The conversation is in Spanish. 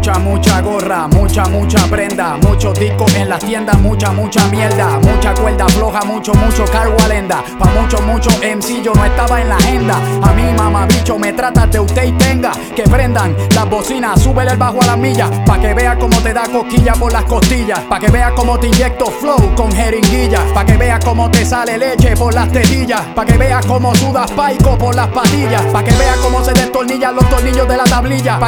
Mucha gorra, mucha prenda, muchos discos en las tiendas, mucha mierda, mucha cuerda floja, mucho cargo alenda. Pa' mucho MC yo no estaba en la agenda. A mí mamabicho me tratas de usted y tenga que prendan las bocinas, súbele el bajo a las millas, pa' que vea cómo te da cosquilla por las costillas, pa' que vea cómo te inyecto flow con jeringuilla, pa' que vea cómo te sale leche por las tetillas, pa' que vea cómo sudas paico por las patillas, pa' que vea cómo se destornillan los tornillos de la tablilla.